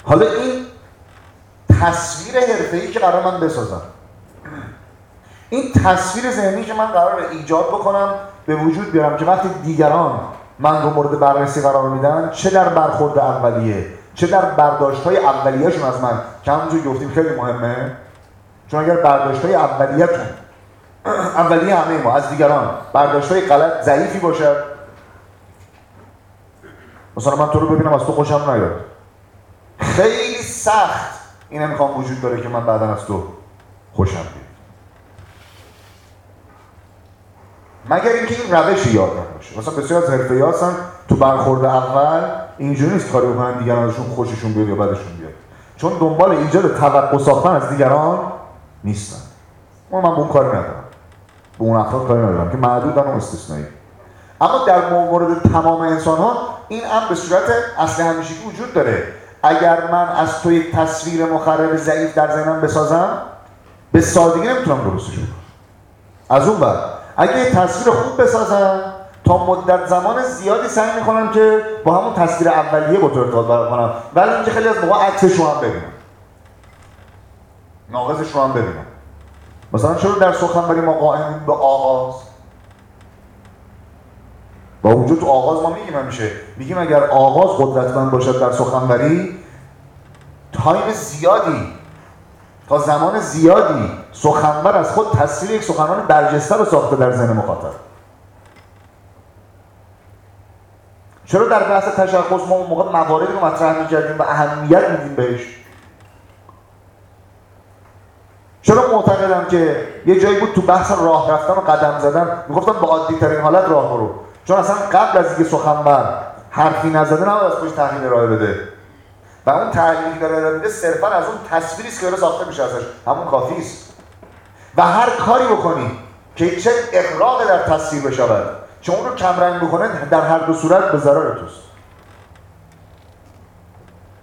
حالا این تصویر حرفه‌ای که قرار من بسازم، این تصویر ذهنی که من قراره ایجاد بکنم به وجود بیارم که وقتی دیگران من رو مورد بررسی قرار میدن، چه در برخورد اولیه چه در برداشت‌های اولیه‌شون از من که همونجور گفتیم خیلی مهمه، چون اگر برداشت‌های اولیه‌تون اولیه همه ما از دیگران برداشت‌های غلط ضعیفی باشد، مثلا من تو رو ببینم از تو خوشم نیاد، خیلی سخت این امکان وجود داره که من بعداً از تو خوشم بیاد، مگر اینکه این روش یاد نباشه. مثلا بسیار از حرفه‌ای‌ها هستن تو برخورد اول اینجوری نیست کاری بکنن دیگران ازشون خوششون بیاد یا بدشون بیاد، چون دنبال ایجاد توقع ساختن از دیگران نیستن. من به اون کاری ندارم، به اون افراد کاری ندارم که معدودن و استثنایی. اما در مورد تمام انسان‌ها این امر به صورت اصل همیشگی وجود داره. اگر من از تو یک تصویر مخرب ضعیف در ذهنم بسازم، به سادگی نمیتونم درستش کنم. از اون بعد اگه یه تصویر خوب بسازم، تا مدت زمان زیادی سعی میکنم که با همون تصویر اولیه با تو ارتباط برقرار کنم، ولی اینکه خیلی از موقع عکسش رو هم ببینم، ناقصش رو هم ببینم. مثلا چرا در سخنوری ما قائمیم به آغاز؟ با وجود تو آغاز ما میگیم اگر آغاز قدرتمند باشد در سخنوری، تایم زیادی تا زمان زیادی سخنور از خود تصویر یک سخنران برجسته رو ساخته در ذهن مخاطب. چرا در بحث تشخص ما اون موقع مواردی رو مطرح می‌کردیم و اهمیت میدیم بهش؟ چرا معتقدم که یه جایی بود تو بحث راه رفتن و قدم زدن میگفتم با عادی ترین حالت راه برو، چون اصلا قبل از اینکه سخنور حرفی نزده نباید از خودش تحلیل ارائه بده و اون تحلیلی که داره ارائه میده صرفا از اون تصویری است که داره ساخته میشه ازش، همون کافی است. و هر کاری بکنی که چه اغراق در تصویر بشود، چون اون رو کمرنگ بکنه، در هر دو صورت به ضرر توست.